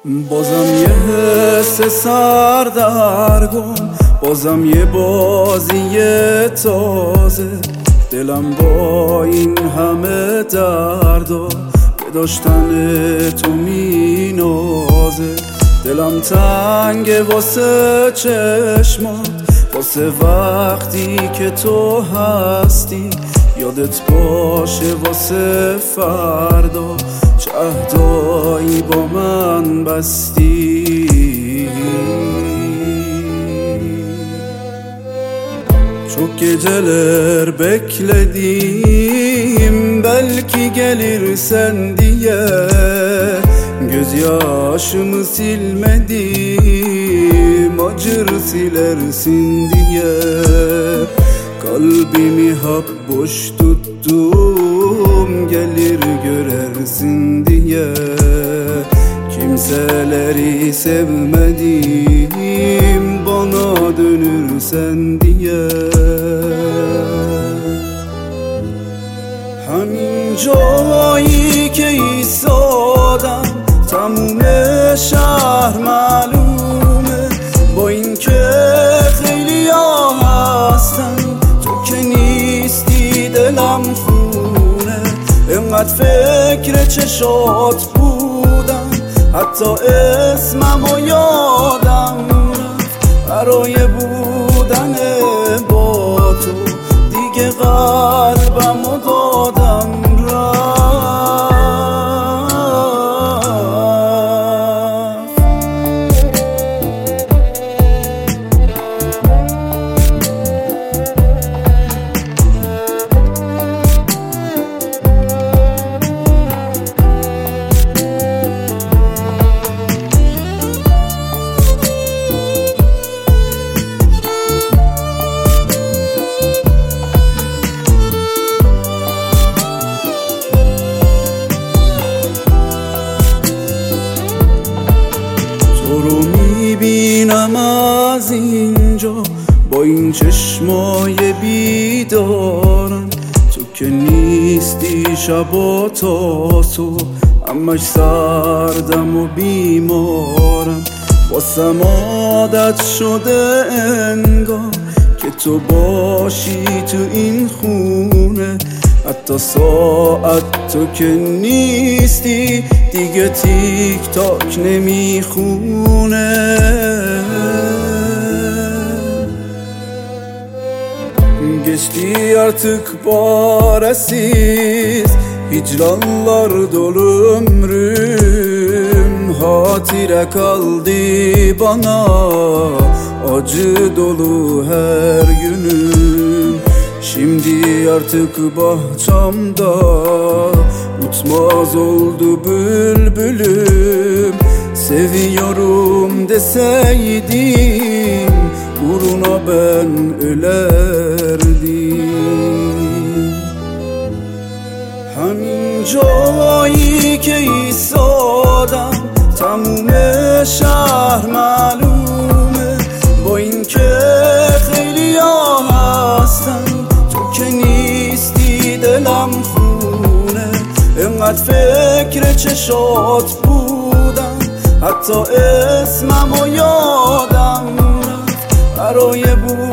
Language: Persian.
بازم یه حس سردرگم، بازم یه بازی تازه. دلم با این همه دردا به داشتن تو می نازه. دلم تنگ واسه چشمات، واسه وقتی که تو هستی. یادت باشه واسه فردا چه عهدایی با من بستی. Çok geceler bekledim, belki gelirsen diye. Gözyaşımı silmedim, acır silersin diye. Kalbimi hap boş tuttum, gelir görersin diye. Kimseleri sevmedim, bana dönürsen diye. همین جایی که ایستادم تموم شهر معلومه. با این که خیلی ها هستن، تو که نیستی دلم خونه. اینقدر فکر چشات بودم، حتی اسممو یادم رفت. برای بودن با تو دیگه قلبمو دادم رفت. تو رو میبینم از اینجا با این چشمای بیدارم. تو که نیستی شبا تا تو، همش سردم و بیمارم. واسم عادت شده انگار که تو باشی تو این خونه. حتی ساعت تو که نیستی دیگه تیک تاک نمیخونه. Geçti artık çaresiz, hicranlar dolu ömrüm. Hatire kaldı bana, acı dolu her günüm. Şimdi artık bahçamda uçmaz oldu bülbülüm. Seviyorum deseydim uğruna ben ölerdim. همین جایی که ایستادم تموم شهر معلومه. با این که خیلی ها هستن، تو که نیستی دلم خونه. اینقدر فکر چشات بودم، حتی اسممو یادم رفت. برای